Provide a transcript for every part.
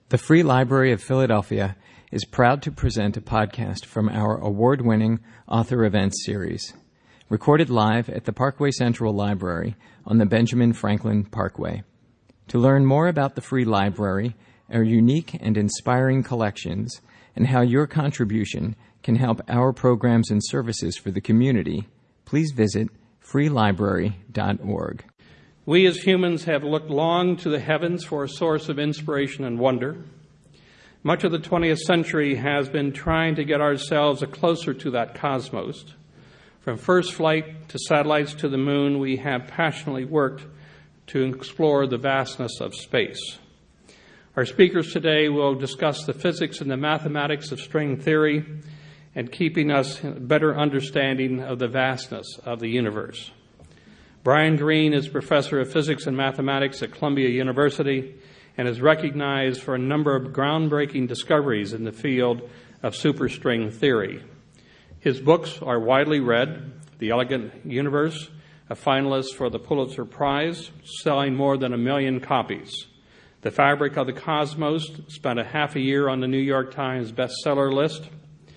The Free Library of Philadelphia is proud to present a podcast from our award-winning author events series, recorded live at the Parkway Central Library on the Benjamin Franklin Parkway. To learn more about the Free Library, our unique and inspiring collections, and how your contribution can help our programs and services for the community, please visit freelibrary.org. We as humans have looked long to the heavens for a source of inspiration and wonder. Much of the 20th century has been trying to get ourselves closer to that cosmos. From first flight to satellites to the moon, we have passionately worked to explore the vastness of space. Our speakers today will discuss the physics and the mathematics of string theory and keeping us a better understanding of the vastness of the universe. Brian Greene is professor of physics and mathematics at Columbia University and is recognized for a number of groundbreaking discoveries in the field of superstring theory. His books are widely read: The Elegant Universe, a finalist for the Pulitzer Prize, selling more than 1 million copies. The Fabric of the Cosmos spent a half a year on the New York Times bestseller list.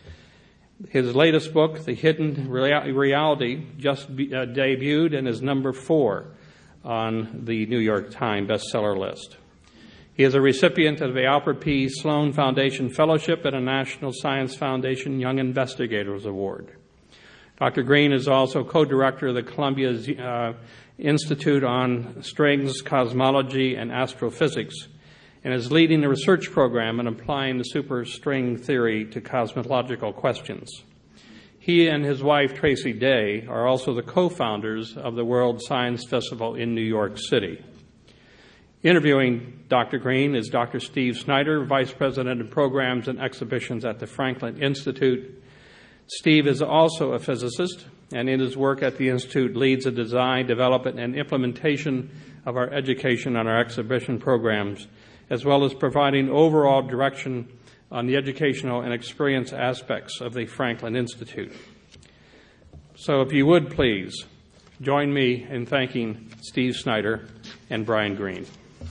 His latest book, The Hidden Reality, just debuted and is number 4 on the New York Times bestseller list. He is a recipient of the Alfred P. Sloan Foundation Fellowship and a National Science Foundation Young Investigators Award. Dr. Greene is also co-director of the Columbia Institute on Strings, Cosmology, and Astrophysics, and is leading a research program in applying the superstring theory to cosmological questions. He and his wife, Tracy Day, are also the co-founders of the World Science Festival in New York City. Interviewing Dr. Greene is Dr. Steve Snyder, Vice President of Programs and Exhibitions at the Franklin Institute. Steve is also a physicist, and in his work at the Institute leads the design, development, and implementation of our education and our exhibition programs, as well as providing overall direction on the educational and experience aspects of the Franklin Institute. So if you would please join me in thanking Steve Snyder and Brian Greene.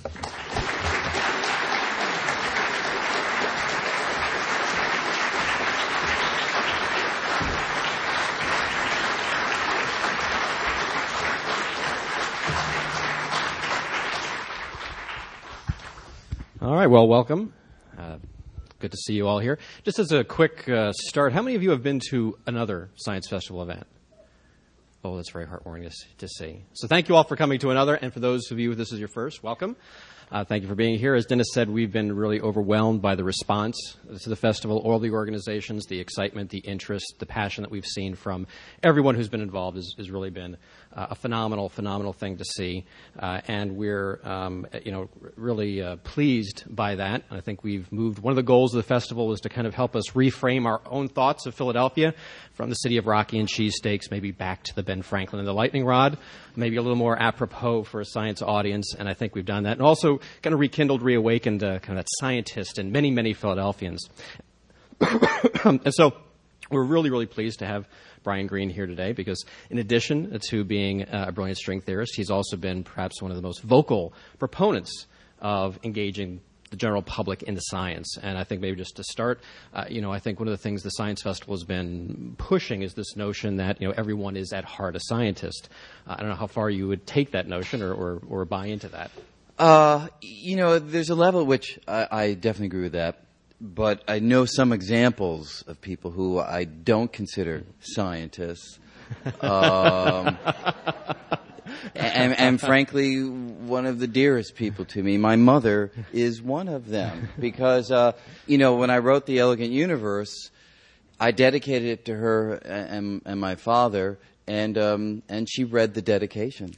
All right, well, welcome. Good to see you all here. Just as a quick start, how many of you have been to another Science Festival event? Oh, that's very heartwarming to see. So thank you all for coming to another, and for those of you, this is your first, welcome. Thank you for being here. As Dennis said, we've been really overwhelmed by the response to the festival, all the organizations, the excitement, the interest, the passion that we've seen from everyone who's been involved has really been a phenomenal thing to see. And we're, really pleased by that. I think we've moved. One of the goals of the festival was to kind of help us reframe our own thoughts of Philadelphia from the city of Rocky and cheesesteaks, maybe back to the Ben Franklin and the lightning rod, maybe a little more apropos for a science audience. And I think we've done that. And also kind of reawakened kind of that scientist in many, many Philadelphians. And so we're really pleased to have Brian Greene here today because in addition to being a brilliant string theorist, he's also been perhaps one of the most vocal proponents of engaging the general public into science. And I think maybe just to start, I think one of the things the Science Festival has been pushing is this notion that, everyone is at heart a scientist. I don't know how far you would take that notion or buy into that. There's a level at which I definitely agree with that. But I know some examples of people who I don't consider scientists. And frankly, one of the dearest people to me, my mother, is one of them. Because, when I wrote The Elegant Universe, I dedicated it to her and my father, and she read the dedication.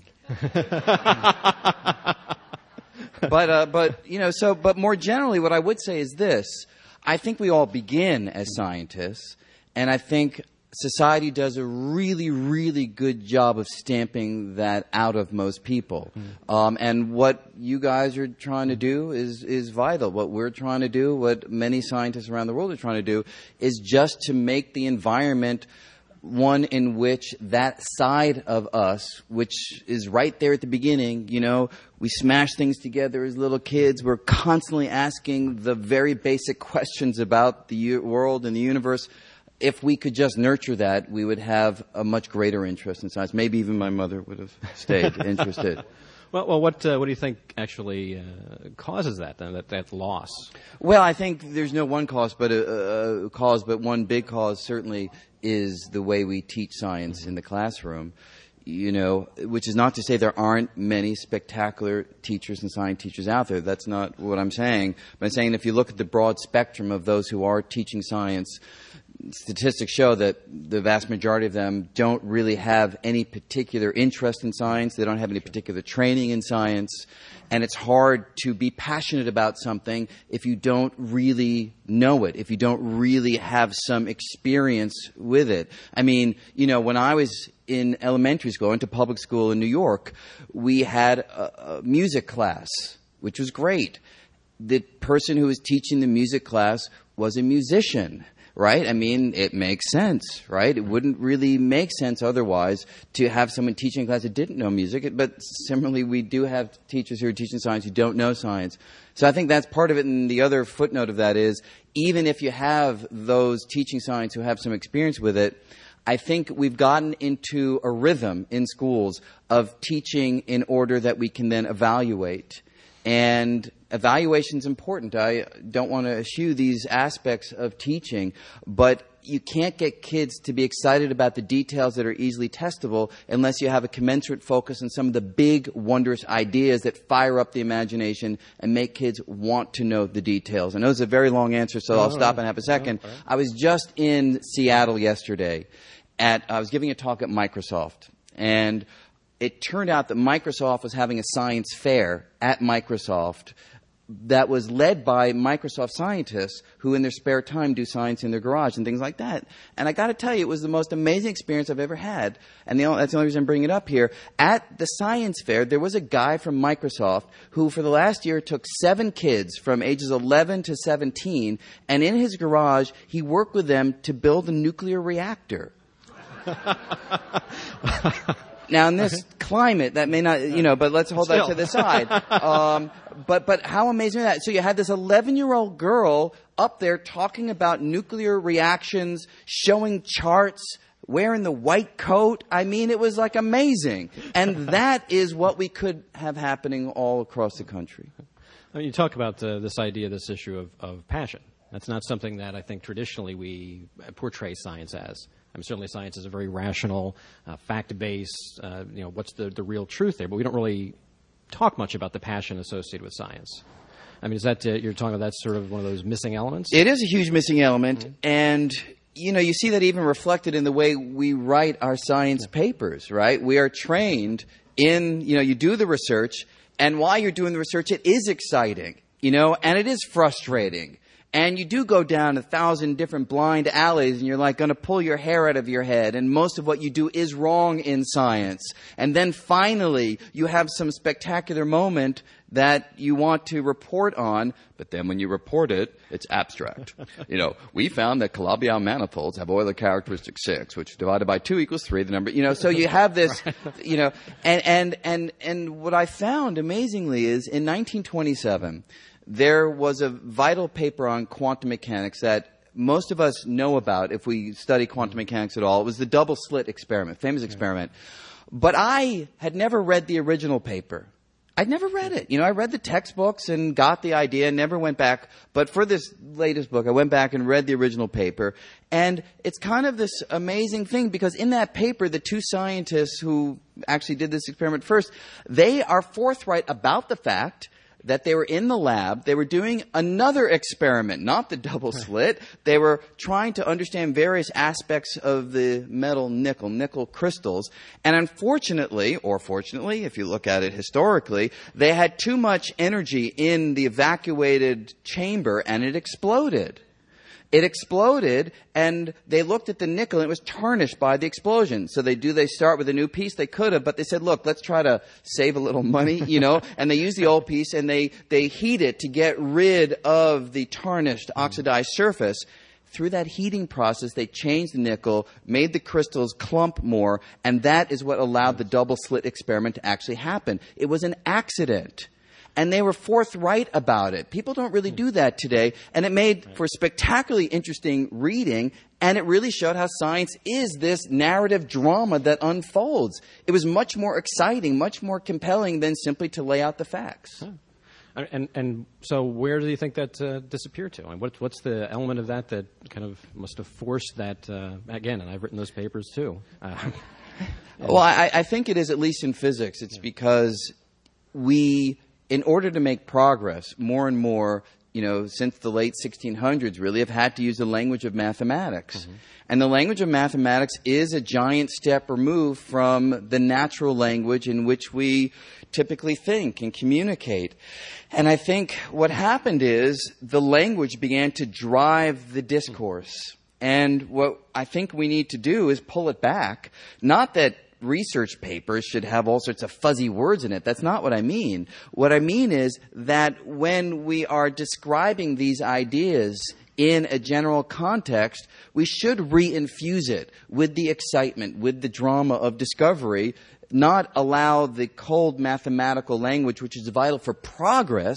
But more generally, what I would say is this. I think we all begin as scientists, and I think society does a really good job of stamping that out of most people. And what you guys are trying to do is vital. What we're trying to do, what many scientists around the world are trying to do, is just to make the environment one in which that side of us, which is right there at the beginning, we smash things together as little kids. We're constantly asking the very basic questions about the world and the universe. If we could just nurture that, we would have a much greater interest in science. Maybe even my mother would have stayed interested. Well, what do you think actually causes that then, that loss? Well, I think there's no one cause, but one big cause certainly is the way we teach science in the classroom. Which is not to say there aren't many spectacular teachers and science teachers out there. That's not what I'm saying. But I'm saying if you look at the broad spectrum of those who are teaching science, statistics show that the vast majority of them don't really have any particular interest in science. They don't have any particular training in science. And it's hard to be passionate about something if you don't really know it, if you don't really have some experience with it. I mean, when I was in elementary school, I went to public school in New York, we had a music class, which was great. The person who was teaching the music class was a musician. Right? I mean, it makes sense, right? It wouldn't really make sense otherwise to have someone teaching a class that didn't know music. But similarly, we do have teachers who are teaching science who don't know science. So I think that's part of it. And the other footnote of that is, even if you have those teaching science who have some experience with it, I think we've gotten into a rhythm in schools of teaching in order that we can then evaluate. And evaluation is important. I don't want to eschew these aspects of teaching, but you can't get kids to be excited about the details that are easily testable unless you have a commensurate focus on some of the big, wondrous ideas that fire up the imagination and make kids want to know the details. I know it's a very long answer, so I'll stop and have a second. I was just in Seattle yesterday. I was giving a talk at Microsoft, and it turned out that Microsoft was having a science fair at Microsoft that was led by Microsoft scientists who in their spare time do science in their garage and things like that. And I got to tell you, it was the most amazing experience I've ever had. And that's the only reason I'm bringing it up here. At the science fair, there was a guy from Microsoft who for the last year took 7 kids from ages 11 to 17, and in his garage, he worked with them to build a nuclear reactor. Now, in this climate, that may not, but let's hold that to the side. But how amazing is that? So you had this 11-year-old girl up there talking about nuclear reactions, showing charts, wearing the white coat. I mean, it was like amazing. And that is what we could have happening all across the country. I mean, you talk about this idea, this issue of passion. That's not something that I think traditionally we portray science as. I mean, certainly science is a very rational, fact-based, what's the real truth there, but we don't really talk much about the passion associated with science. I mean, is that, you're talking about that's sort of one of those missing elements? It is a huge missing element, and, you see that even reflected in the way we write our science papers, right? We are trained in, you do the research, and while you're doing the research, it is exciting, and it is frustrating. And you do go down 1,000 different blind alleys and you're like going to pull your hair out of your head. And most of what you do is wrong in science. And then finally you have some spectacular moment that you want to report on. But then when you report it, it's abstract. We found that Calabi-Yau manifolds have Euler characteristic 6, which divided by 2 equals 3, the number, so you have this, and what I found amazingly is in 1927, there was a vital paper on quantum mechanics that most of us know about if we study quantum mechanics at all. It was the double slit experiment, famous experiment. But I had never read the original paper. I'd never read it. I read the textbooks and got the idea and never went back. But for this latest book, I went back and read the original paper. And it's kind of this amazing thing because in that paper, the 2 scientists who actually did this experiment first, they are forthright about the fact that they were in the lab, they were doing another experiment, not the double slit. They were trying to understand various aspects of the metal nickel crystals. And unfortunately, or fortunately, if you look at it historically, they had too much energy in the evacuated chamber and it exploded. It exploded, and they looked at the nickel, and it was tarnished by the explosion. So they start with a new piece. They could have, but they said, look, let's try to save a little money, and they use the old piece, and they heat it to get rid of the tarnished, oxidized surface. through that heating process, they changed the nickel, made the crystals clump more, and that is what allowed the double slit experiment to actually happen. It was an accident. And they were forthright about it. People don't really do that today. And it made for spectacularly interesting reading. And it really showed how science is this narrative drama that unfolds. It was much more exciting, much more compelling than simply to lay out the facts. And so where do you think that disappeared to? I mean, what's the element of that kind of must have forced that, again, and I've written those papers too. Well, I think it is, at least in physics. It's because in order to make progress, more and more, since the late 1600s, really have had to use the language of mathematics. Mm-hmm. And the language of mathematics is a giant step removed from the natural language in which we typically think and communicate. And I think what happened is the language began to drive the discourse. And what I think we need to do is pull it back. Not that research papers should have all sorts of fuzzy words in it. That's not what I mean. What I mean is that when we are describing these ideas in a general context, we should reinfuse it with the excitement, with the drama of discovery, not allow the cold mathematical language, which is vital for progress,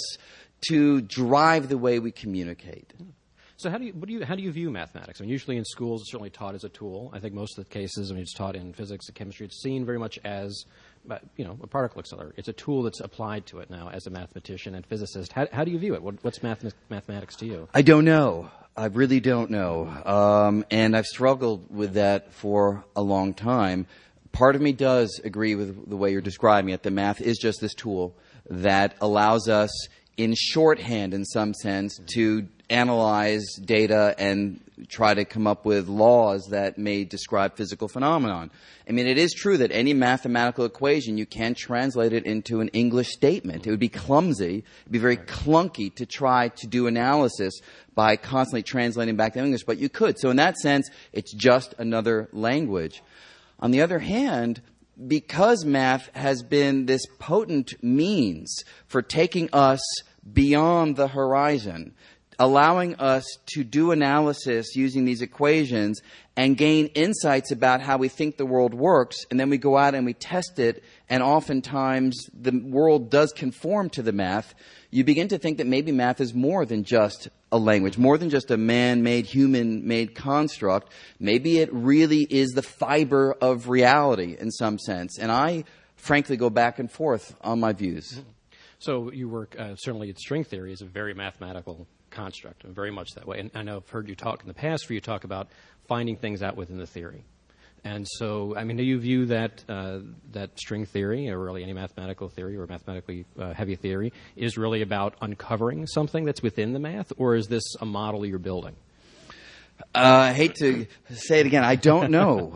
to drive the way we communicate. So how do you view mathematics? I mean, usually in schools it's certainly taught as a tool. I think most of the cases, it's taught in physics and chemistry. It's seen very much as, a particle accelerator. It's a tool that's applied to it now as a mathematician and physicist. How do you view it? What's mathematics to you? I don't know. I really don't know. And I've struggled with that for a long time. Part of me does agree with the way you're describing it. The math is just this tool that allows us in shorthand, in some sense, to analyze data and try to come up with laws that may describe physical phenomenon. I mean, it is true that any mathematical equation, you can translate it into an English statement. It would be clumsy. It would be very clunky to try to do analysis by constantly translating back to English, but you could. So in that sense, it's just another language. On the other hand, because math has been this potent means for taking us beyond the horizon, allowing us to do analysis using these equations and gain insights about how we think the world works, and then we go out and we test it, and oftentimes the world does conform to the math, you begin to think that maybe math is more than just a language, more than just a man-made, human-made construct. Maybe it really is the fiber of reality in some sense. And I, frankly, go back and forth on my views. So you work, certainly string theory is a very mathematical construct, very much that way. And I know I've heard you talk in the past, where you talk about finding things out within the theory. And so, I mean, do you view that string theory, or really any mathematical theory or mathematically heavy theory, is really about uncovering something that's within the math, or is this a model you're building? I hate to say it again. I don't know.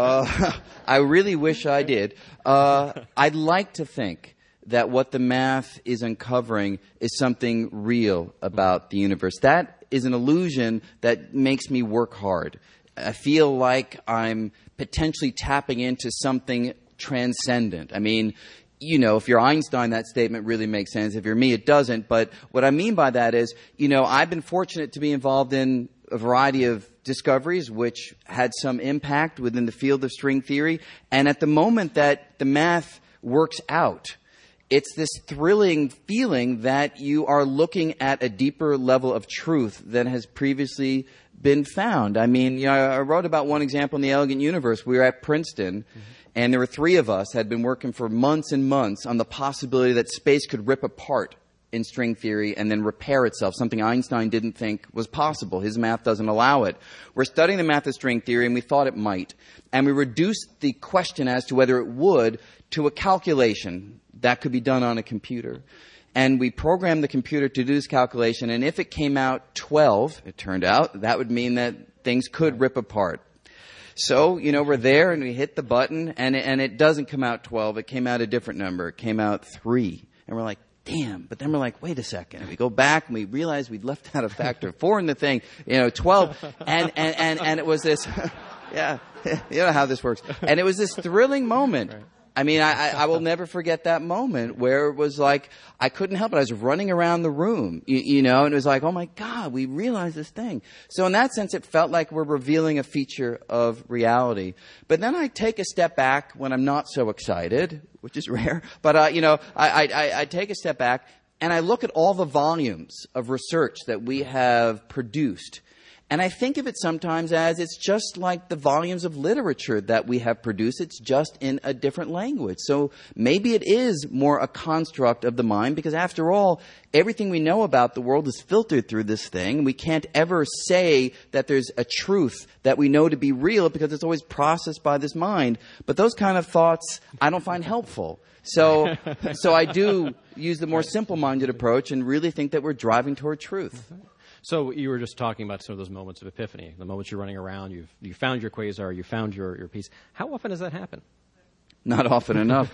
I really wish I did. I'd like to think that what the math is uncovering is something real about the universe. That is an illusion that makes me work hard. I feel like I'm potentially tapping into something transcendent. I mean, if you're Einstein, that statement really makes sense. If you're me, it doesn't. But what I mean by that is, I've been fortunate to be involved in a variety of discoveries which had some impact within the field of string theory. And at the moment that the math works out, it's this thrilling feeling that you are looking at a deeper level of truth than has previously been found. I mean, I wrote about one example in The Elegant Universe. We were at Princeton, and there were three of us had been working for months and months on the possibility that space could rip apart in string theory and then repair itself, something Einstein didn't think was possible. His math doesn't allow it. We're studying the math of string theory, and we thought it might. And we reduced the question as to whether it would to a calculation that could be done on a computer. And we programmed the computer to do this calculation, and if it came out 12, it turned out, that would mean that things could rip apart. So, we're there, and we hit the button, and it doesn't come out 12. It came out a different number. It came out 3. And we're like, damn. But then we're like, wait a second. And we go back, and we realize we'd left out a factor of 4 in the thing, 12. And it was this, yeah, you know how this works. And it was this thrilling moment. I mean, I will never forget that moment where it was like, I couldn't help it. I was running around the room, you know, and it was like, oh my God, we realized this thing. So in that sense, it felt like we're revealing a feature of reality. But then I take a step back when I'm not so excited, which is rare. But, you know, I take a step back and I look at all the volumes of research that we have produced. And I think of it sometimes as it's just like the volumes of literature that we have produced. It's just in a different language. So maybe it is more a construct of the mind because after all, everything we know about the world is filtered through this thing. We can't ever say that there's a truth that we know to be real because it's always processed by this mind. But those kind of thoughts I don't find helpful. So I do use the more simple-minded approach and really think that we're driving toward truth. So you were just talking about some of those moments of epiphany, the moments you're running around, you found your quasar, you found your piece. How often does that happen? Not often enough.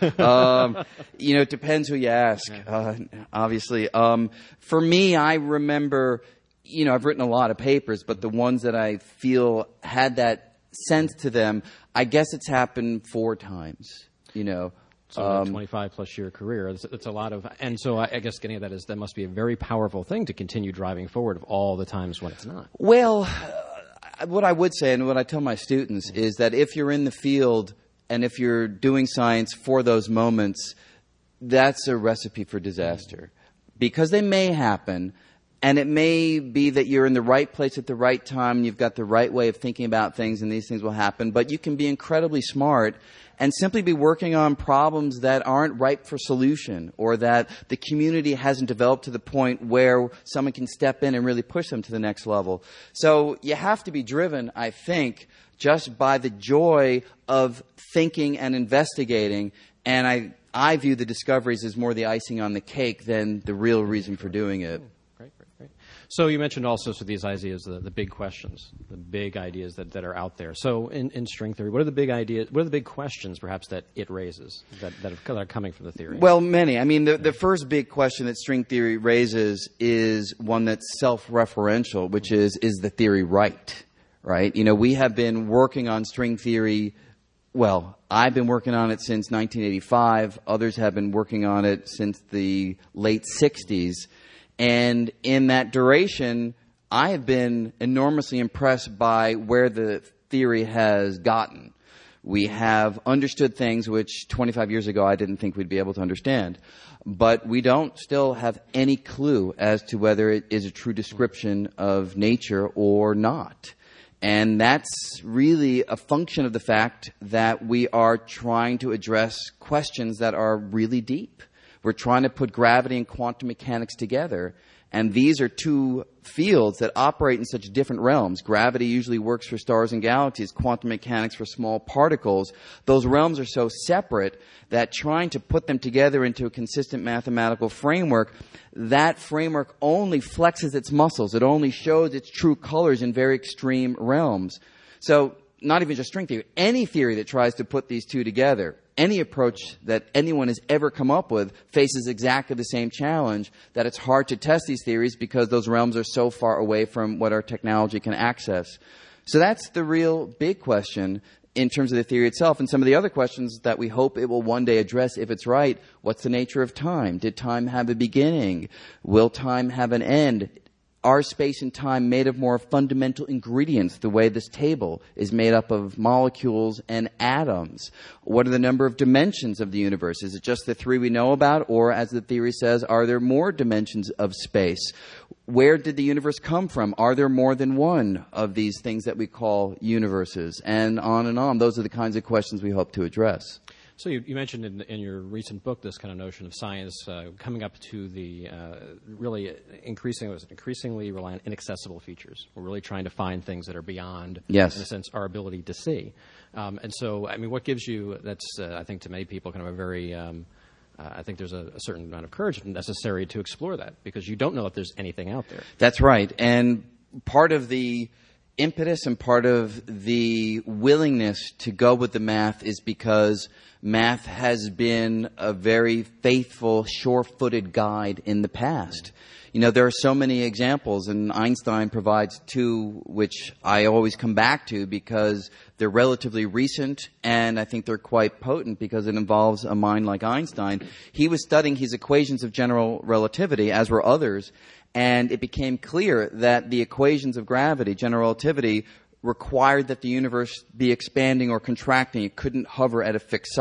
You know, it depends who you ask, obviously. For me, I remember, you know, I've written a lot of papers, but the ones that I feel had that sense to them, I guess it's happened 4 times, you know. So a 25-plus year career, it's a lot of, and so I guess getting at that is that must be a very powerful thing to continue driving forward of all the times when it's not. Well, what I would say and what I tell my students is that if you're in the field and if you're doing science for those moments, that's a recipe for disaster because they may happen. And it may be that you're in the right place at the right time and you've got the right way of thinking about things and these things will happen. But you can be incredibly smart and simply be working on problems that aren't ripe for solution or that the community hasn't developed to the point where someone can step in and really push them to the next level. So you have to be driven, I think, just by the joy of thinking and investigating. And I view the discoveries as more the icing on the cake than the real reason for doing it. Great. So you mentioned also these ideas, the big questions, the big ideas that are out there. So in string theory, what are the big ideas? What are the big questions, perhaps, that it raises that are coming from the theory? Well, many. I mean, the first big question that string theory raises is one that's self-referential, which is the theory right? Right? You know, we have been working on string theory. Well, I've been working on it since 1985. Others have been working on it since the late 60s. And in that duration, I have been enormously impressed by where the theory has gotten. We have understood things which 25 years ago I didn't think we'd be able to understand. But we don't still have any clue as to whether it is a true description of nature or not. And that's really a function of the fact that we are trying to address questions that are really deep. We're trying to put gravity and quantum mechanics together. And these are two fields that operate in such different realms. Gravity usually works for stars and galaxies, quantum mechanics for small particles. Those realms are so separate that trying to put them together into a consistent mathematical framework, that framework only flexes its muscles. It only shows its true colors in very extreme realms. So not even just string theory, any theory that tries to put these two together, any approach that anyone has ever come up with faces exactly the same challenge, that it's hard to test these theories because those realms are so far away from what our technology can access. So that's the real big question in terms of the theory itself. And some of the other questions that we hope it will one day address if it's right. What's the nature of time? Did time have a beginning? Will time have an end? Are space and time made of more fundamental ingredients, the way this table is made up of molecules and atoms? What are the number of dimensions of the universe? Is it just the 3 we know about? Or, as the theory says, are there more dimensions of space? Where did the universe come from? Are there more than one of these things that we call universes? And on and on. Those are the kinds of questions we hope to address. So you mentioned in your recent book this kind of notion of science coming up to the really increasingly reliant on inaccessible features. We're really trying to find things that are beyond, yes, in a sense, our ability to see. And so, I mean, what gives you, that's, I think, to many people kind of a very, I think there's a certain amount of courage necessary to explore that because you don't know if there's anything out there. That's right. And part of the impetus and part of the willingness to go with the math is because math has been a very faithful, sure-footed guide in the past. You know, there are so many examples, and Einstein provides two, which I always come back to because they're relatively recent, and I think they're quite potent because it involves a mind like Einstein. He was studying his equations of general relativity, as were others, and it became clear that the equations of gravity, general relativity, required that the universe be expanding or contracting. It couldn't hover at a fixed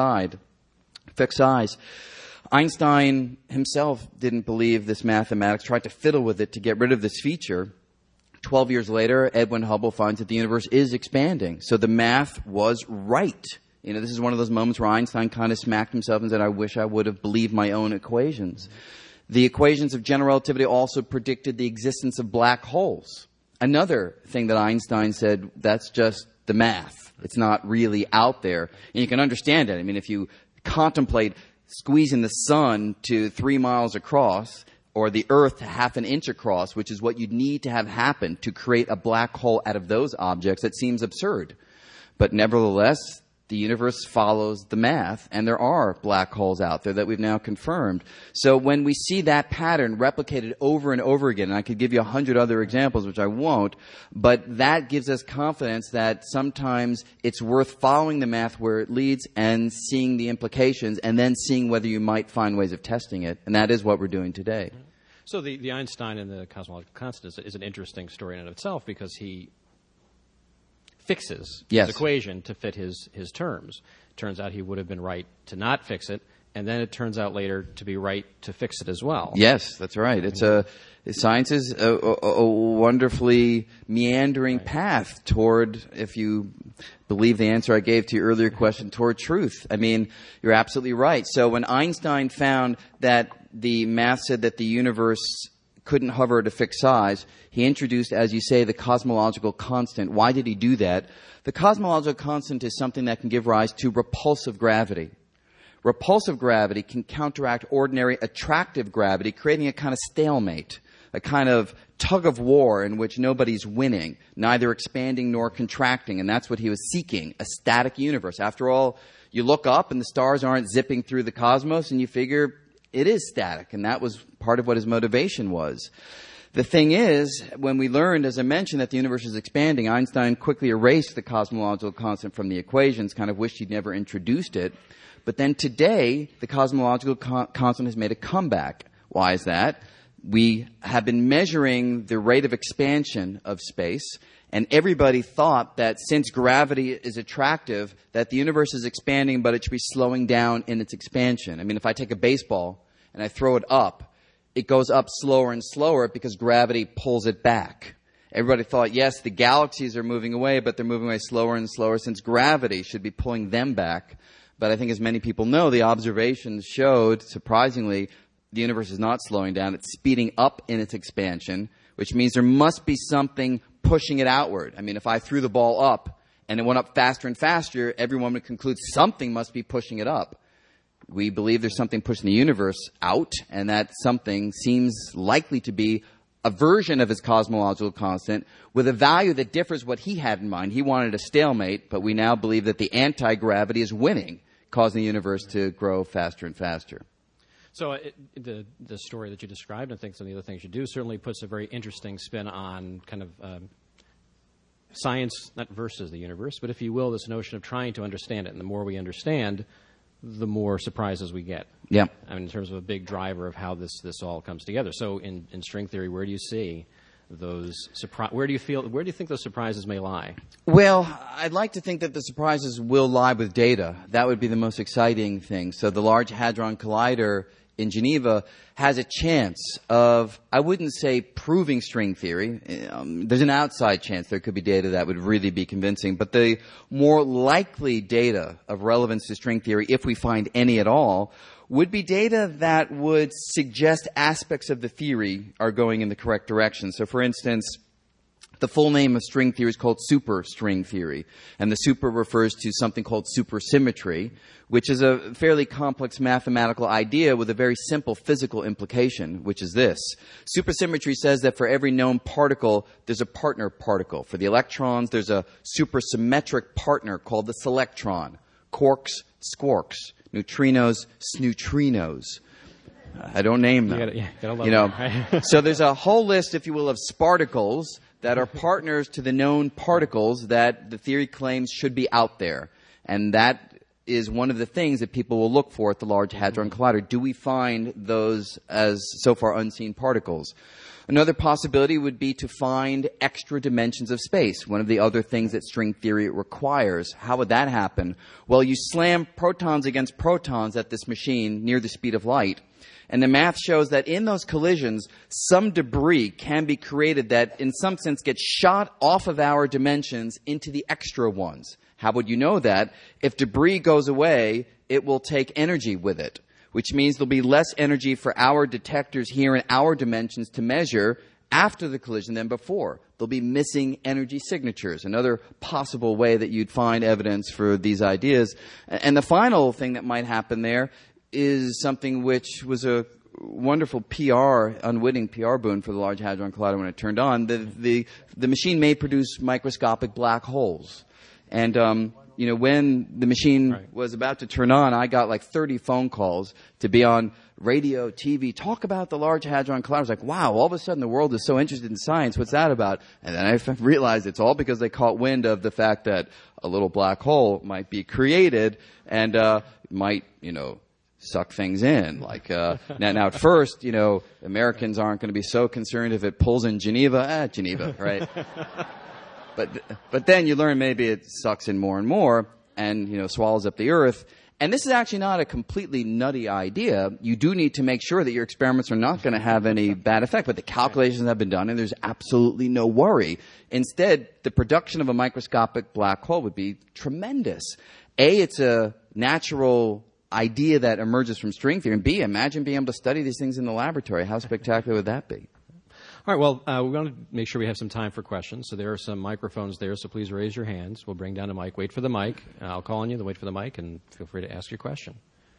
size. Einstein himself didn't believe this mathematics, tried to fiddle with it to get rid of this feature. 12 years later, Edwin Hubble finds that the universe is expanding. So the math was right. You know, this is one of those moments where Einstein kind of smacked himself and said, I wish I would have believed my own equations. The equations of general relativity also predicted the existence of black holes. Another thing that Einstein said, that's just the math. It's not really out there. And you can understand it. I mean, if you contemplate squeezing the sun to 3 miles across, or the earth to half an inch across, which is what you'd need to have happen to create a black hole out of those objects, it seems absurd. But nevertheless, the universe follows the math, and there are black holes out there that we've now confirmed. So when we see that pattern replicated over and over again, and I could give you 100 other examples, which I won't, but that gives us confidence that sometimes it's worth following the math where it leads and seeing the implications, and then seeing whether you might find ways of testing it. And that is what we're doing today. So the Einstein and the cosmological constant is an interesting story in and of itself because he fixes his equation to fit his terms. Turns out he would have been right to not fix it, and then it turns out later to be right to fix it as well. Yes, that's right. Science is a wonderfully meandering path toward, if you believe the answer I gave to your earlier question, toward truth. I mean, you're absolutely right. So when Einstein found that the math said that the universe couldn't hover at a fixed size, he introduced, as you say, the cosmological constant. Why did he do that? The cosmological constant is something that can give rise to repulsive gravity. Repulsive gravity can counteract ordinary attractive gravity, creating a kind of stalemate, a kind of tug of war in which nobody's winning, neither expanding nor contracting, and that's what he was seeking, a static universe. After all, you look up and the stars aren't zipping through the cosmos, and you figure it is static, and that was part of what his motivation was. The thing is, when we learned, as I mentioned, that the universe is expanding, Einstein quickly erased the cosmological constant from the equations, kind of wished he'd never introduced it. But then today, the cosmological constant has made a comeback. Why is that? We have been measuring the rate of expansion of space, and everybody thought that since gravity is attractive, that the universe is expanding, but it should be slowing down in its expansion. I mean, if I take a baseball and I throw it up, it goes up slower and slower because gravity pulls it back. Everybody thought, yes, the galaxies are moving away, but they're moving away slower and slower since gravity should be pulling them back. But I think as many people know, the observations showed, surprisingly, the universe is not slowing down. It's speeding up in its expansion, which means there must be something pushing it outward. I mean, if I threw the ball up and it went up faster and faster, everyone would conclude something must be pushing it up. We believe there's something pushing the universe out, and that something seems likely to be a version of his cosmological constant with a value that differs what he had in mind. He wanted a stalemate, but we now believe that the anti-gravity is winning, causing the universe to grow faster and faster. So the story that you described, and I think some of the other things you do, certainly puts a very interesting spin on kind of science, not versus the universe, but if you will, this notion of trying to understand it. And the more we understand, the more surprises we get. Yeah. I mean, in terms of a big driver of how this all comes together. So in string theory, where do you see those where do you think those surprises may lie? Well, I'd like to think that the surprises will lie with data. That would be the most exciting thing. So the Large Hadron Collider in Geneva has a chance of, I wouldn't say proving string theory. There's an outside chance there could be data that would really be convincing. But the more likely data of relevance to string theory, if we find any at all, would be data that would suggest aspects of the theory are going in the correct direction. So, for instance, The full name of string theory is called superstring theory, and the super refers to something called supersymmetry, which is a fairly complex mathematical idea with a very simple physical implication, which is this. Supersymmetry says that for every known particle, there's a partner particle. For the electrons, there's a supersymmetric partner called the selectron. Quarks, squarks. Neutrinos, sneutrinos. I don't name them. So there's a whole list, if you will, of sparticles that are partners to the known particles that the theory claims should be out there. And that is one of the things that people will look for at the Large Hadron Collider. Do we find those as so far unseen particles? Another possibility would be to find extra dimensions of space, one of the other things that string theory requires. How would that happen? Well, you slam protons against protons at this machine near the speed of light, and the math shows that in those collisions, some debris can be created that in some sense gets shot off of our dimensions into the extra ones. How would you know that? If debris goes away, it will take energy with it, which means there'll be less energy for our detectors here in our dimensions to measure after the collision than before. There'll be missing energy signatures, another possible way that you'd find evidence for these ideas. And the final thing that might happen there is something which was a wonderful unwitting PR boon for the Large Hadron Collider when it turned on. The machine may produce microscopic black holes. And, when the machine was about to turn on, I got like 30 phone calls to be on radio, TV, talk about the Large Hadron Collider. I was like, wow, all of a sudden the world is so interested in science. What's that about? And then I realized it's all because they caught wind of the fact that a little black hole might be created and might, suck things in. Like now at first, Americans aren't going to be so concerned if it pulls in Geneva. Geneva, right? But then you learn maybe it sucks in more and more and, swallows up the Earth. And this is actually not a completely nutty idea. You do need to make sure that your experiments are not going to have any bad effect. But the calculations have been done and there's absolutely no worry. Instead, the production of a microscopic black hole would be tremendous. A, it's a natural idea that emerges from string theory. And B, imagine being able to study these things in the laboratory. How spectacular would that be? All right, well, we want to make sure we have some time for questions. So there are some microphones there, so please raise your hands. We'll bring down a mic. Wait for the mic. I'll call on you, then wait for the mic, and feel free to ask your question.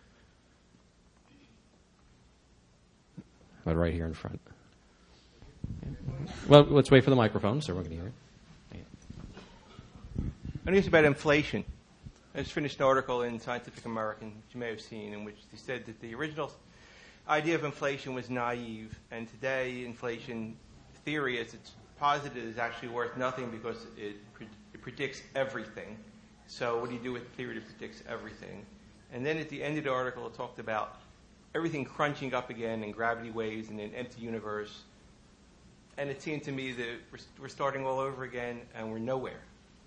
About right here in front. Well, let's wait for the microphone so everyone can hear it. I think it's about inflation. I just finished an article in Scientific American, which you may have seen, in which they said that the original idea of inflation was naive, and today inflation theory, as it's posited, is actually worth nothing because it predicts everything. So what do you do with a theory that predicts everything? And then at the end of the article, it talked about everything crunching up again and gravity waves and an empty universe. And it seemed to me that we're starting all over again and we're nowhere.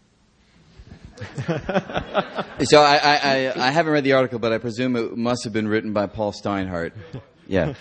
So I haven't read the article, but I presume it must have been written by Paul Steinhardt. Yeah.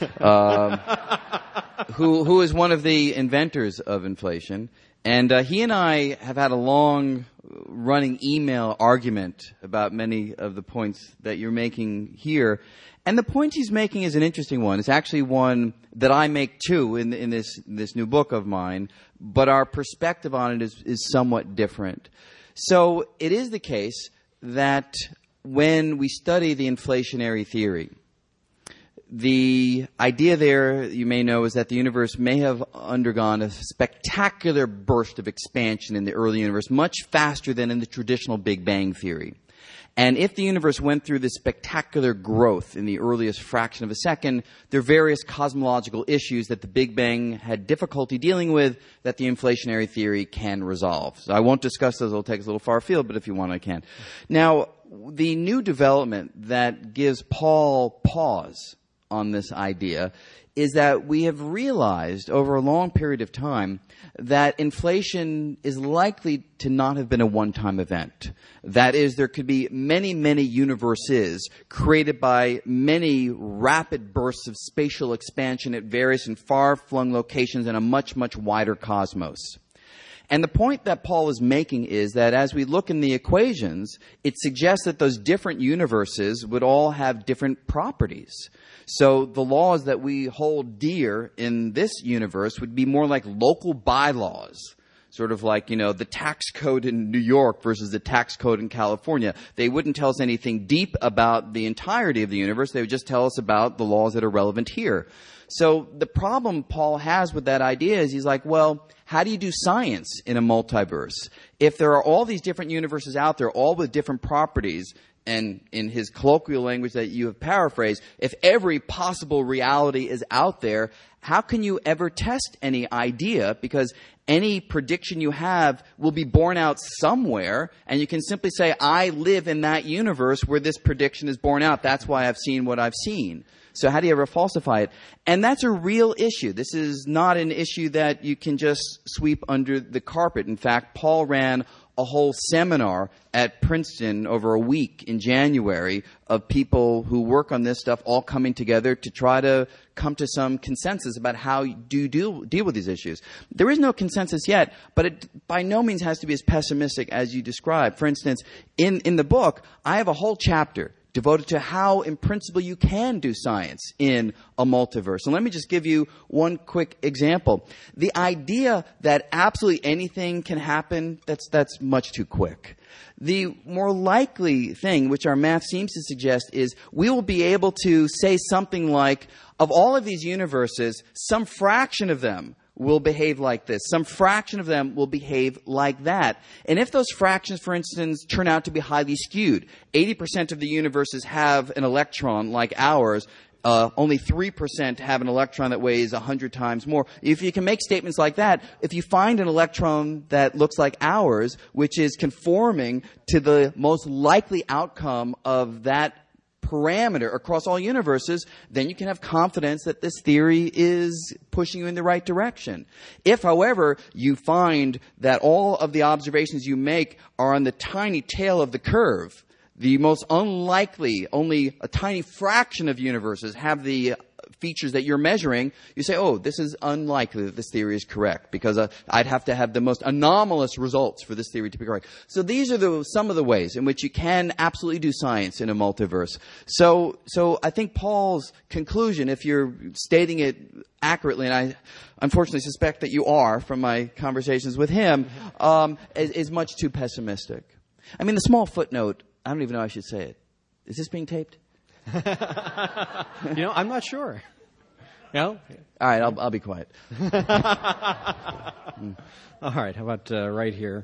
Who is one of the inventors of inflation. And he and I have had a long running email argument about many of the points that you're making here. And the point he's making is an interesting one. It's actually one that I make too in this new book of mine, but our perspective on it is somewhat different. So it is the case that when we study the inflationary theory, the idea there, you may know, is that the universe may have undergone a spectacular burst of expansion in the early universe, much faster than in the traditional Big Bang theory. And if the universe went through this spectacular growth in the earliest fraction of a second, there are various cosmological issues that the Big Bang had difficulty dealing with that the inflationary theory can resolve. So I won't discuss those. It'll take us a little far afield, but if you want, I can. Now, the new development that gives Paul pause on this idea is that we have realized over a long period of time that inflation is likely to not have been a one-time event. That is, there could be many, many universes created by many rapid bursts of spatial expansion at various and far-flung locations in a much, much wider cosmos. And the point that Paul is making is that as we look in the equations, it suggests that those different universes would all have different properties. So the laws that we hold dear in this universe would be more like local bylaws, sort of like, the tax code in New York versus the tax code in California. They wouldn't tell us anything deep about the entirety of the universe. They would just tell us about the laws that are relevant here. So the problem Paul has with that idea is he's like, well, how do you do science in a multiverse? If there are all these different universes out there, all with different properties, and in his colloquial language that you have paraphrased, if every possible reality is out there, how can you ever test any idea? Because any prediction you have will be borne out somewhere, and you can simply say, I live in that universe where this prediction is borne out. That's why I've seen what I've seen. So how do you ever falsify it? And that's a real issue. This is not an issue that you can just sweep under the carpet. In fact, Paul ran a whole seminar at Princeton over a week in January of people who work on this stuff all coming together to try to come to some consensus about how you deal with these issues. There is no consensus yet, but it by no means has to be as pessimistic as you described. For instance, in the book, I have a whole chapter devoted to how, in principle, you can do science in a multiverse. And let me just give you one quick example. The idea that absolutely anything can happen, that's much too quick. The more likely thing, which our math seems to suggest, is we will be able to say something like, of all of these universes, some fraction of them will behave like this. Some fraction of them will behave like that. And if those fractions, for instance, turn out to be highly skewed, 80% of the universes have an electron like ours, only 3% have an electron that weighs 100 times more. If you can make statements like that, if you find an electron that looks like ours, which is conforming to the most likely outcome of that parameter across all universes, then you can have confidence that this theory is pushing you in the right direction. If, however, you find that all of the observations you make are on the tiny tail of the curve, the most unlikely, only a tiny fraction of universes have the features that you're measuring, you say, oh, this is unlikely that this theory is correct because I'd have to have the most anomalous results for this theory to be correct. So these are some of the ways in which you can absolutely do science in a multiverse. So I think Paul's conclusion, if you're stating it accurately, and I unfortunately suspect that you are from my conversations with him, is much too pessimistic. I mean, the small footnote, I don't even know how I should say it. Is this being taped? I'm not sure. No? All right, I'll be quiet. All right, how about right here?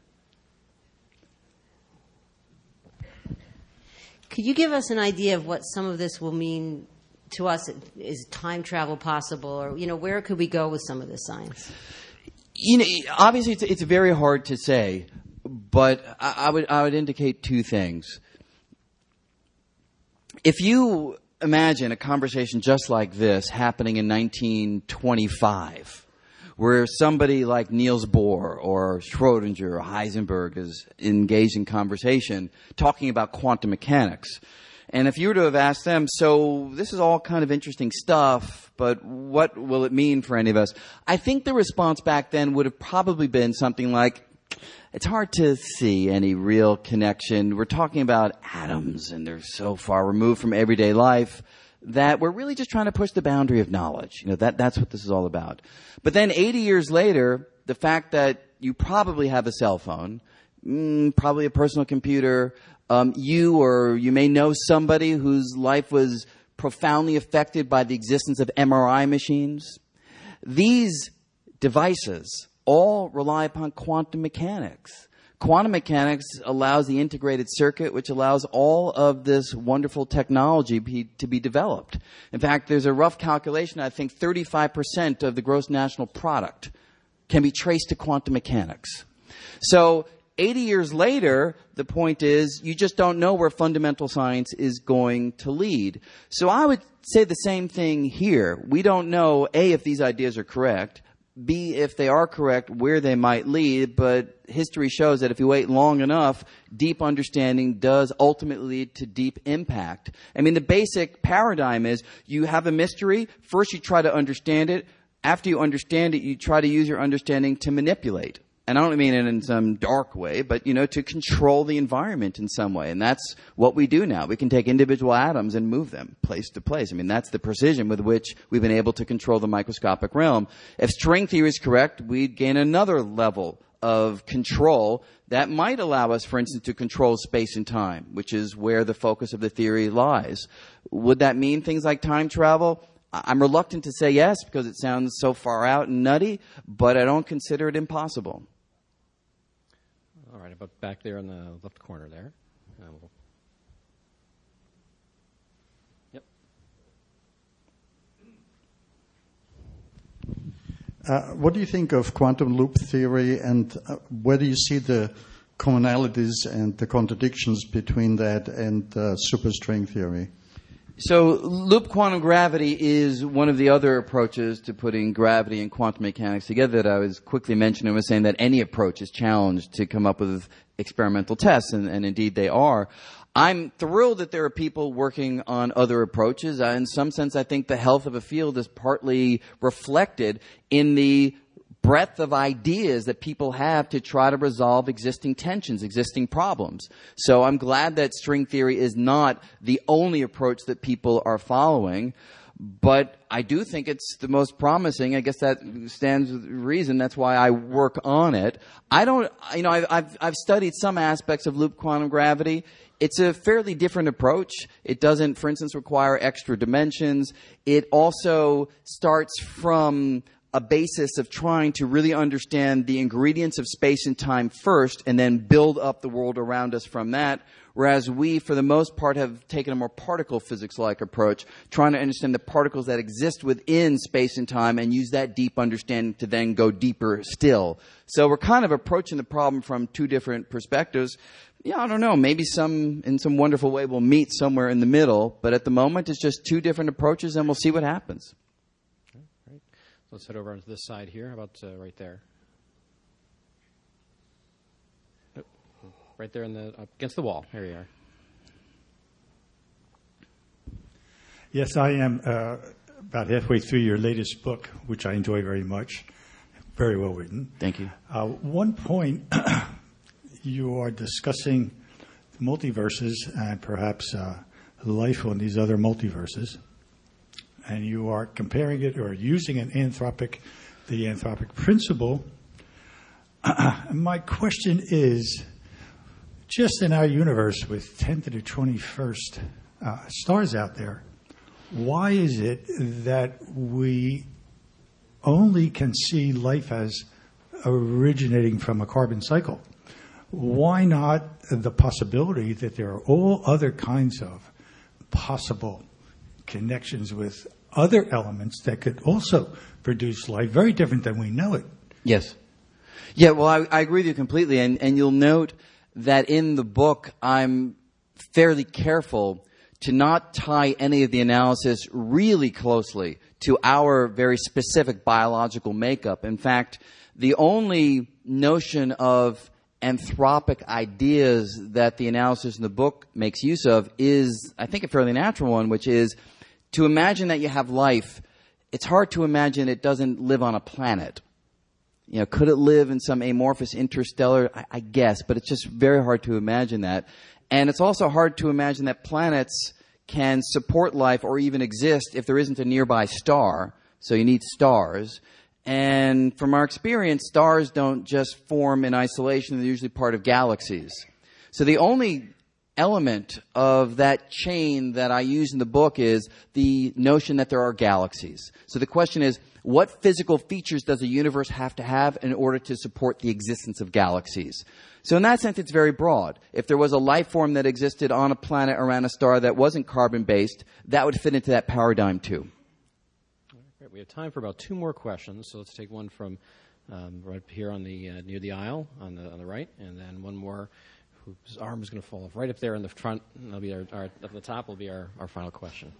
Could you give us an idea of what some of this will mean to us? Is time travel possible? Or, where could we go with some of this science? Obviously it's very hard to say, but I would indicate two things. If you imagine a conversation just like this happening in 1925, where somebody like Niels Bohr or Schrodinger or Heisenberg is engaged in conversation talking about quantum mechanics, and if you were to have asked them, so this is all kind of interesting stuff, but what will it mean for any of us? I think the response back then would have probably been something like, it's hard to see any real connection. We're talking about atoms, and they're so far removed from everyday life that we're really just trying to push the boundary of knowledge. That's what this is all about. But then 80 years later, the fact that you probably have a cell phone, probably a personal computer, you may know somebody whose life was profoundly affected by the existence of MRI machines. These devices all rely upon quantum mechanics. Quantum mechanics allows the integrated circuit, which allows all of this wonderful technology to be developed. In fact, there's a rough calculation. I think 35% of the gross national product can be traced to quantum mechanics. So 80 years later, the point is you just don't know where fundamental science is going to lead. So I would say the same thing here. We don't know, A, if these ideas are correct, B, if they are correct, where they might lead, but history shows that if you wait long enough, deep understanding does ultimately lead to deep impact. I mean, the basic paradigm is you have a mystery, first you try to understand it, after you understand it, you try to use your understanding to manipulate and I don't mean it in some dark way, but, to control the environment in some way. And that's what we do now. We can take individual atoms and move them place to place. I mean, that's the precision with which we've been able to control the microscopic realm. If string theory is correct, we'd gain another level of control that might allow us, for instance, to control space and time, which is where the focus of the theory lies. Would that mean things like time travel? I'm reluctant to say yes because it sounds so far out and nutty, but I don't consider it impossible. All right, about back there in the left corner there. Yep. What do you think of quantum loop theory, and where do you see the commonalities and the contradictions between that and superstring theory? So loop quantum gravity is one of the other approaches to putting gravity and quantum mechanics together that I was quickly mentioning. I was saying that any approach is challenged to come up with experimental tests, and indeed they are. I'm thrilled that there are people working on other approaches. In some sense, I think the health of a field is partly reflected in the breadth of ideas that people have to try to resolve existing tensions, existing problems. So I'm glad that string theory is not the only approach that people are following, but I do think it's the most promising. I guess that stands to reason. That's why I work on it. I've studied some aspects of loop quantum gravity. It's a fairly different approach. It doesn't, for instance, require extra dimensions. It also starts from a basis of trying to really understand the ingredients of space and time first and then build up the world around us from that, whereas we, for the most part, have taken a more particle physics-like approach, trying to understand the particles that exist within space and time and use that deep understanding to then go deeper still. So we're kind of approaching the problem from two different perspectives. Yeah, I don't know. Maybe in some wonderful way we'll meet somewhere in the middle, but at the moment it's just two different approaches and we'll see what happens. Let's head over onto this side here. How about right there? Oh, right there against the wall. There you are. Yes, I am about halfway through your latest book, which I enjoy very much. Very well written. Thank you. One point, you are discussing multiverses and perhaps life on these other multiverses. And you are comparing it or using the anthropic principle. My question is, just in our universe with 10 to the 21st stars out there, why is it that we only can see life as originating from a carbon cycle? Why not the possibility that there are all other kinds of possible connections with other elements that could also produce life, very different than we know it? Yes. Yeah, well, I agree with you completely. And you'll note that in the book, I'm fairly careful to not tie any of the analysis really closely to our very specific biological makeup. In fact, the only notion of anthropic ideas that the analysis in the book makes use of is, I think, a fairly natural one, which is to imagine that you have life. It's hard to imagine it doesn't live on a planet. Could it live in some amorphous interstellar? I guess, but it's just very hard to imagine that. And it's also hard to imagine that planets can support life or even exist if there isn't a nearby star. So you need stars. And from our experience, stars don't just form in isolation. They're usually part of galaxies. So the only element of that chain that I use in the book is the notion that there are galaxies. So the question is, what physical features does a universe have to have in order to support the existence of galaxies? So in that sense, it's very broad. If there was a life form that existed on a planet around a star that wasn't carbon-based, that would fit into that paradigm too. Great. We have time for about two more questions, so let's take one from right here on the near the aisle on the right, and then one more whose arm is going to fall off right up there in the front. That'll be at the top will be our final question.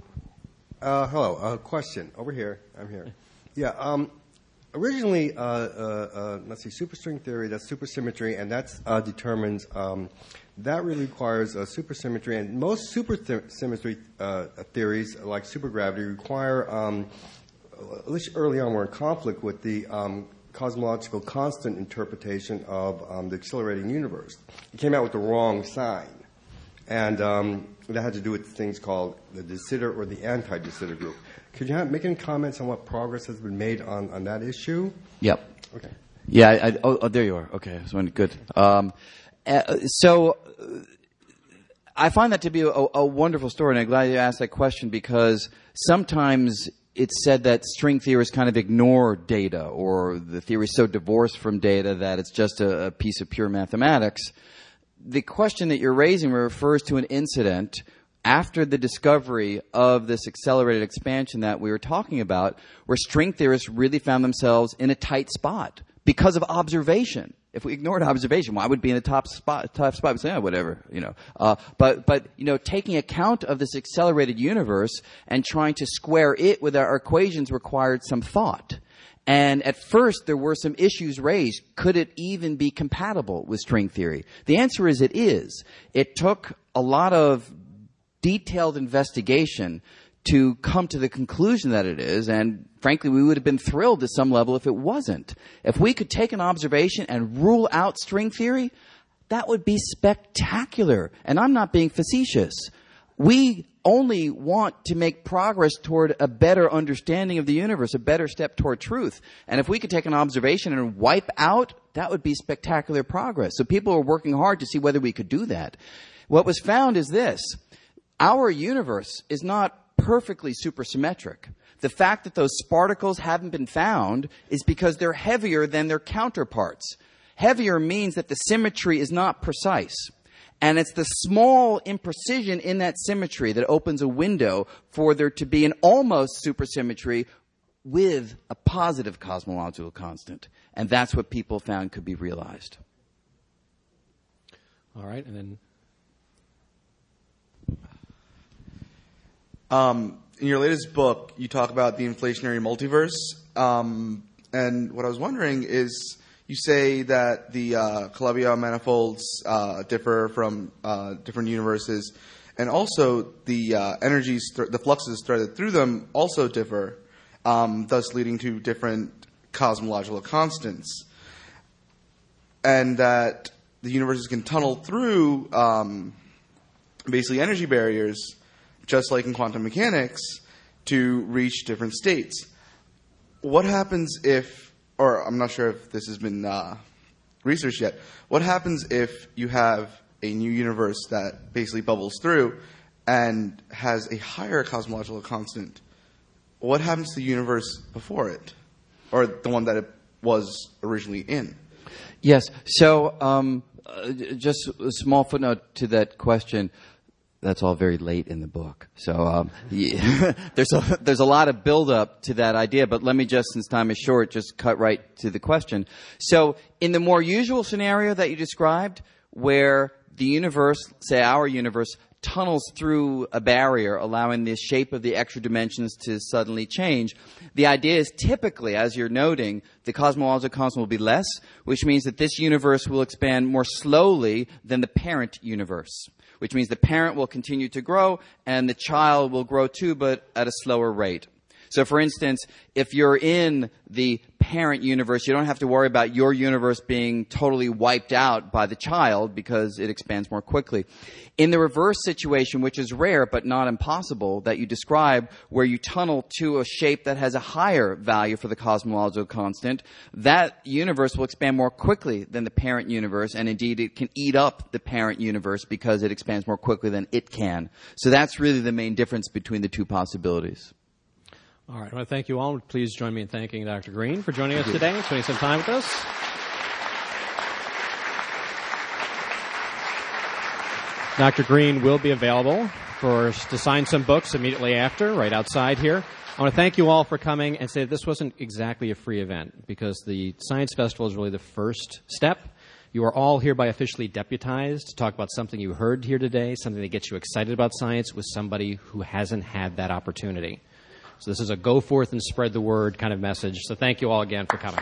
Hello. Question. Over here. I'm here. Yeah. Originally, let's see, superstring theory, that's supersymmetry, and that determines, that really requires supersymmetry. And most supersymmetry theories, like supergravity, require, at least early on, were in conflict with the cosmological constant interpretation of the accelerating universe. He came out with the wrong sign. And that had to do with things called the de Sitter or the anti-de Sitter group. Could you make any comments on what progress has been made on that issue? Yep. Okay. Yeah. There you are. Okay. Good. So I find that to be a wonderful story, and I'm glad you asked that question, because sometimes it's said that string theorists kind of ignore data, or the theory is so divorced from data that it's just a piece of pure mathematics. The question that you're raising refers to an incident after the discovery of this accelerated expansion that we were talking about, where string theorists really found themselves in a tight spot because of observation. If we ignored observation, why would it be in a tough spot? We say, whatever, But taking account of this accelerated universe and trying to square it with our equations required some thought. And at first, there were some issues raised. Could it even be compatible with string theory? The answer is it is. It took a lot of detailed investigation to come to the conclusion that it is, and frankly, we would have been thrilled at some level if it wasn't. If we could take an observation and rule out string theory, that would be spectacular. And I'm not being facetious. We only want to make progress toward a better understanding of the universe, a better step toward truth. And if we could take an observation and wipe out, that would be spectacular progress. So people are working hard to see whether we could do that. What was found is this. Our universe is not perfectly supersymmetric. The fact that those sparticles haven't been found is because they're heavier than their counterparts. Heavier means that the symmetry is not precise. And it's the small imprecision in that symmetry that opens a window for there to be an almost supersymmetry with a positive cosmological constant. And that's what people found could be realized. All right, and then... In your latest book, you talk about the inflationary multiverse. And what I was wondering is, you say that the Calabi-Yau manifolds differ from different universes, and also the energies, the fluxes threaded through them also differ, thus leading to different cosmological constants. And that the universes can tunnel through basically energy barriers, just like in quantum mechanics, to reach different states. What happens if, or I'm not sure if this has been researched yet, what happens if you have a new universe that basically bubbles through and has a higher cosmological constant? What happens to the universe before it, or the one that it was originally in? Yes. So just a small footnote to that question. That's all very late in the book. So there's a lot of build-up to that idea, but let me just, since time is short, just cut right to the question. So in the more usual scenario that you described, where the universe, say our universe, tunnels through a barrier, allowing the shape of the extra dimensions to suddenly change, the idea is typically, as you're noting, the cosmological constant will be less, which means that this universe will expand more slowly than the parent universe, which means the parent will continue to grow and the child will grow too, but at a slower rate. So, for instance, if you're in the parent universe, you don't have to worry about your universe being totally wiped out by the child because it expands more quickly. In the reverse situation, which is rare but not impossible, that you describe, where you tunnel to a shape that has a higher value for the cosmological constant, that universe will expand more quickly than the parent universe, and indeed it can eat up the parent universe because it expands more quickly than it can. So that's really the main difference between the two possibilities. All right. I want to thank you all. Please join me in thanking Dr. Green for joining us today, spending some time with us. Dr. Green will be available to sign some books immediately after, right outside here. I want to thank you all for coming and say that this wasn't exactly a free event, because the Science Festival is really the first step. You are all hereby officially deputized to talk about something you heard here today, something that gets you excited about science with somebody who hasn't had that opportunity. So this is a go forth and spread the word kind of message. So thank you all again for coming.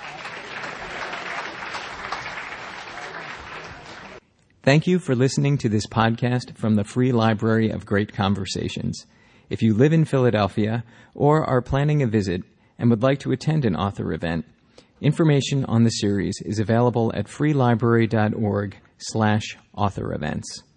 Thank you for listening to this podcast from the Free Library of Great Conversations. If you live in Philadelphia or are planning a visit and would like to attend an author event, Information on the series is available at freelibrary.org/author events.